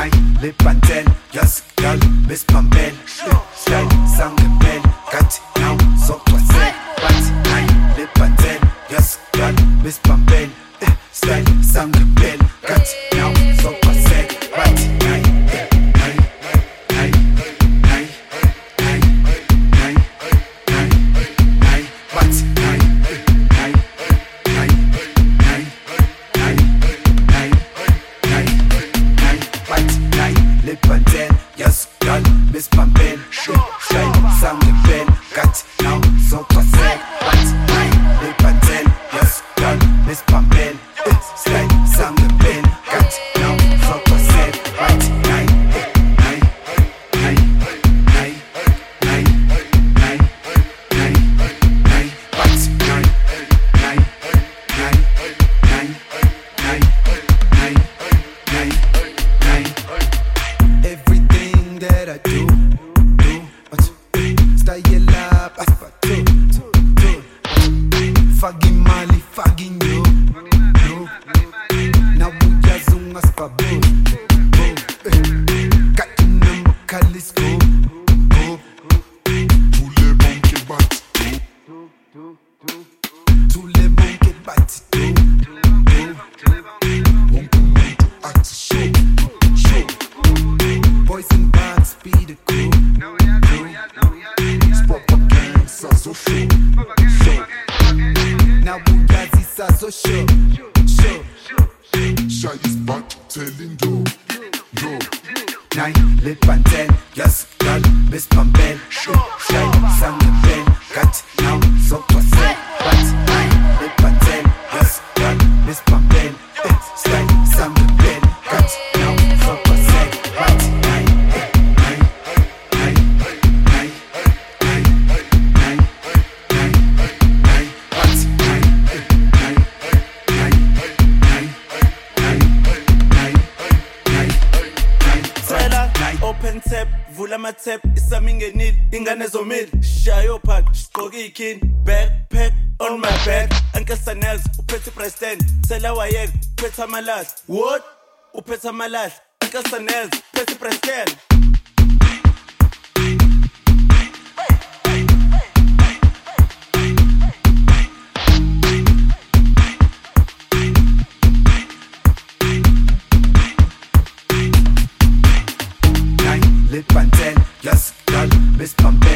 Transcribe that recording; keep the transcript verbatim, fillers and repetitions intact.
Nein, Lippantell, yes, girl, Miss Pampel. Style, Sangebel, got now, so toi c'est. But, nein, Lippantell, yes, girl, Miss Pampel. Style, Sangebel, got now, so toi c'est. But, nein, nein, nein, nein, nein, nein, nein, nein, but, nein, nein, nein, nein, nein, nein, nein, nein, but, nein, Lippantell, yes, girl, Miss Pampel. Style, Sangebel, got now, so toi c'est. But, nein, Lippantell, yes, girl, Miss Pampel. Style, Sangebel, got now, so toi c'est. But, nein, nein, nein, nein, nein, nein, nein, nein, but, nein, nein, nein, nein, nein, nein, nein, nein. Everything that I do, do, but stay alive, as for do, do, do. Fucking Mali, fucking you, you. Now we just on us for boo, boo. Got the number, call it go, go. Tous les bons qui battent, tous les bons qui battent, do, do. On commence à te show, show. Boys and bands, speed the crew, crew. Spot gang, ça so show, show. Now we got this, ça so show, show. Shy is back, telling you, yo. Nein, Lippantell, yes, girl, Miss Pampel. Shy, Sangebel, got now, so toi c'est. But, nein, Lippantell, yes, girl, Miss Pampel. Style, Sangebel, got now, so toi c'est. But, nein, nein, nein, nein, nein, nein, nein, nein, but, nein, nein, nein, nein, nein, nein, nein, nein, Tela, nein. open tap, vula matap, isamingenil, ingane zomil, shayo pack, shkogi ikin, backpack on my back, Uncle Sanels, upethe Preston, Tela wayek, upethe malas, what? Upethe malas, Uncle Sanels, upethe Preston. Lippantell, yes, girl, Miss Pampel.